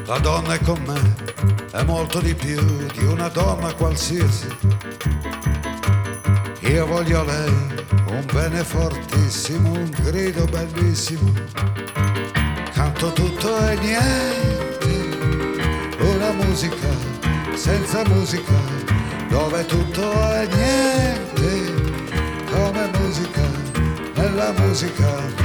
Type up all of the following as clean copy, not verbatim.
La donna è con me, è molto di più di una donna qualsiasi. Io voglio lei, un bene fortissimo, un grido bellissimo. Canto tutto e niente, una musica senza musica, dove tutto è niente, come musica, nella musica.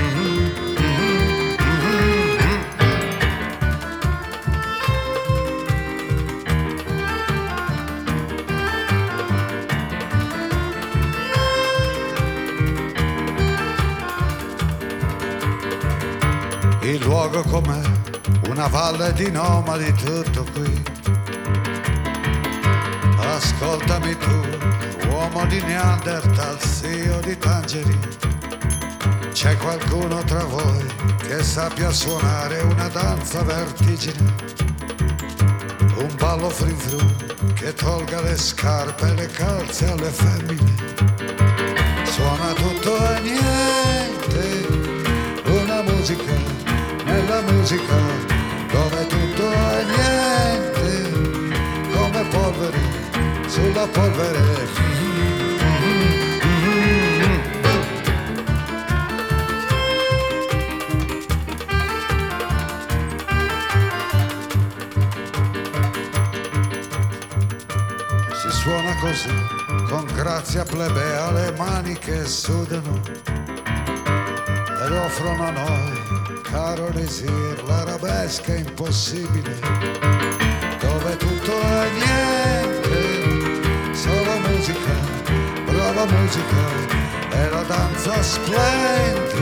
Il luogo com'è, una valle di nomadi, tutto qui. Ascoltami tu, uomo di Neanderthal, zio di Tangeri. C'è qualcuno tra voi che sappia suonare una danza vertigine, un ballo frin fru che tolga le scarpe e le calze alle femmine. Suona tutto e niente, una musica nella musica, dove tutto è niente, come polvere sulla polvere. Si suona così, con grazia plebea, le mani che sudano ed offrono a noi, caro Desir, l'arabesca impossibile, dove tutto è niente, solo musica, brava musica, e la danza splendida.